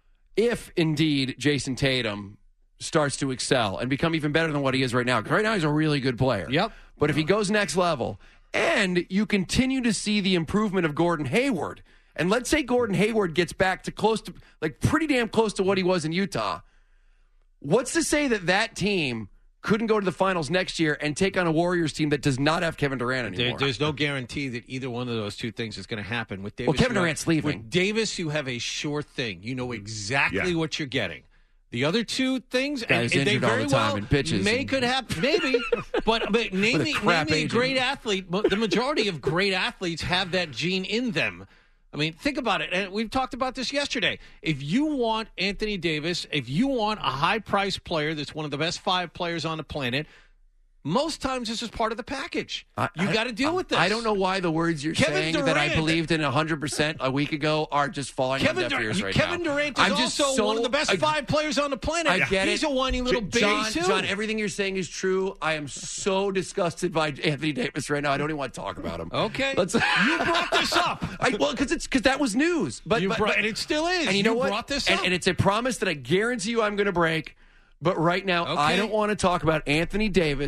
if indeed Jason Tatum starts to excel and become even better than what he is right now, because right now he's a really good player. Yep. But if he goes next level, and you continue to see the improvement of Gordon Hayward. And let's say Gordon Hayward gets back to close to, like pretty damn close to what he was in Utah. What's to say that that team couldn't go to the finals next year and take on a Warriors team that does not have Kevin Durant anymore? There, there's no guarantee that either one of those two things is going to happen. With Davis, well, Kevin you Durant's have, leaving. With Davis, you have a sure thing. You know exactly yeah. what you're getting. The other two things, Guy's and, and they injured all very the time well and pitches may and- could happen, maybe. but but name me, name me a great athlete. But the majority of great athletes have that gene in them. I mean, think about it. And we've talked about this yesterday. If you want Anthony Davis, if you want a high-priced player that's one of the best five players on the planet, most times this is part of the package. I, you got to deal I, with this. I don't know why the words you're Kevin saying Durant. that I believed in one hundred percent a week ago are just falling Kevin on deaf Dur- ears right Kevin now. Durant is I'm just also so, one of the best I, five players on the planet. I get He's it. a whiny little baby, John, too. John, everything you're saying is true. I am so disgusted by Anthony Davis right now. I don't even want to talk about him. Okay. Let's, you brought this up. I, well, because it's because that was news. But, You but, brought- but and it still is. And you, You know what? brought this and, up. and it's a promise that I guarantee you I'm going to break. But right now, Okay. I don't want to talk about Anthony Davis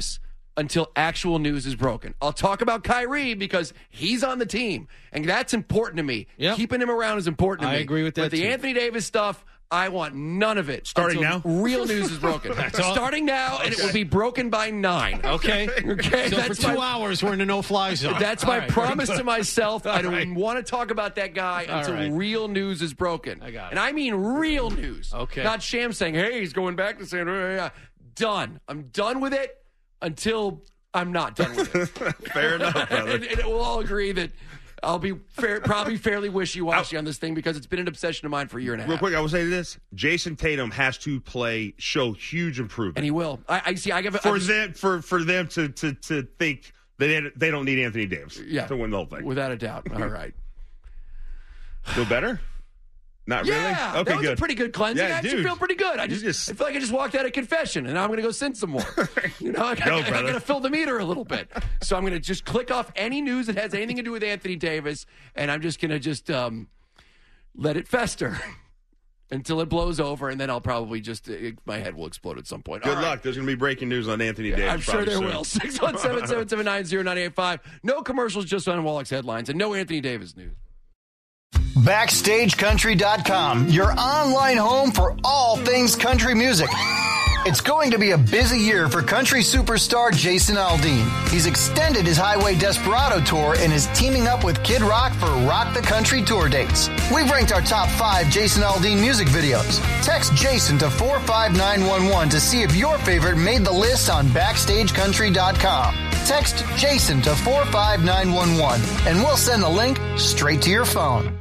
until actual news is broken. I'll talk about Kyrie because he's on the team, and that's important to me. Yep. Keeping him around is important to I me. agree with that, But the too. Anthony Davis stuff, I want none of it. Starting until now? real news is broken. all- Starting now, and it will be broken by nine. Okay. Okay, So that's for two my- hours, we're in a no-fly zone. That's All my right. promise to myself. I don't right. want to talk about that guy All until right. real news is broken. I got it. And I mean real news. Okay. Not Sham saying, hey, he's going back to San Antonio. Done. I'm done with it until I'm not done with it. Fair enough, brother. and, and we'll all agree that I'll be fair, probably fairly wishy-washy on this thing because it's been an obsession of mine for a year and a half. Real quick, I will say this: Jason Tatum has to play, show huge improvement, And he will. I, I see. I give for I just- them for for them to to to think that they, they don't need Anthony Davis Yeah. to win the whole thing. Without a doubt. All right. Feel better? Not Yeah, really. Okay, that was good. a pretty good cleansing. Yeah, I actually dude. feel pretty good. I You just, just- I feel like I just walked out of confession, and now I'm going to go sin some more. You know, I, Go, I, I brother. got to fill the meter a little bit. So I'm going to just click off any news that has anything to do with Anthony Davis, and I'm just going to just um, let it fester until it blows over, and then I'll probably just uh, my head will explode at some point. Good All right. luck. There's going to be breaking news on Anthony Davis. I'm sure probably there soon. will. six one seven, seven seven nine, zero nine eight five. No commercials, just on Wallach's headlines, and no Anthony Davis news. Backstage Country dot com, your online home for all things country music. It's going to be a busy year for country superstar Jason Aldean. He's extended his Highway Desperado tour and is teaming up with Kid Rock for Rock the Country tour dates. We've ranked our top five Jason Aldean music videos. Text Jason to four five nine one one to see if your favorite made the list on Backstage Country dot com. Text Jason to four five nine one one and we'll send the link straight to your phone.